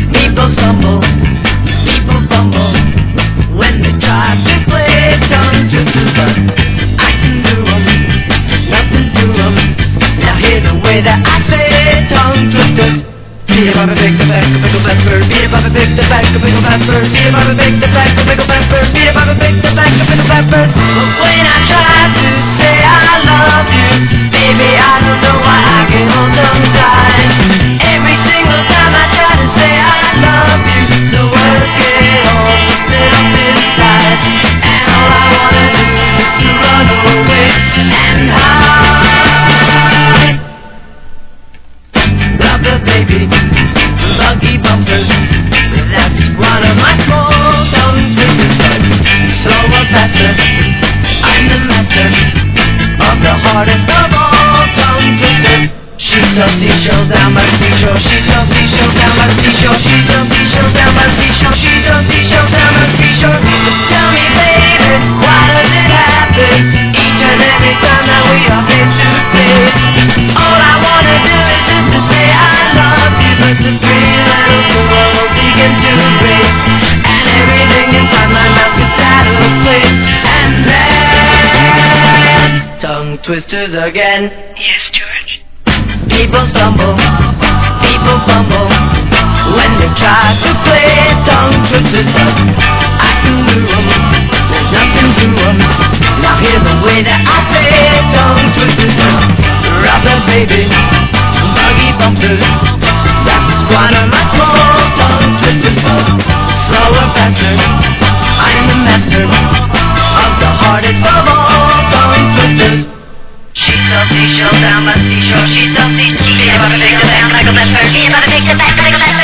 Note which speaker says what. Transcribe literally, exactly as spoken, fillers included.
Speaker 1: People stumble, people fumble when they try to play tongue twisters, but I can do them, nothing to them. Now hear the way that I say tongue twisters. See if I'm a big the back of pickle peppers. See if I'm a big the back of pickle peppers. See if I'm a big the back of pickle peppers. See if I'm a big the back of pickle peppers. But when I try to say I love you, baby, I don't know why I get all tongue-tied. Every single time I try to say I love you, the words get all twisted up inside, and all I wanna do is to run away and hide. Love the baby, lucky bumpers. That's one of my small tongue twisters. Slower, faster, I'm the master of the hardest of all tongue twisters. She sells seashells down by the seashore. She sells seashells down by the seashore. She sells seashells down by the seashore. She sells seashells down by the seashore. Tell me, baby, why does it happen each and every time that we are face to face? All I wanna do is just to say I love you, but the three little worlds begin to race, and everything inside my mouth gets out of place, and then tongue twisters again.
Speaker 2: Yes, George.
Speaker 1: People stumble, people fumble when they try to play tongue twisters, but I can do them, there's nothing to them. Now hear the way that I say tongue twisters. Rubber baby, buggy bumpers, that's one of my small tongue twisters. Slower, faster, I'm the master of the hardest of all tongue twisters.
Speaker 2: She sells seashells down by the seashore. She sells seashells down by the seashore. She sells seashells down by the seashore.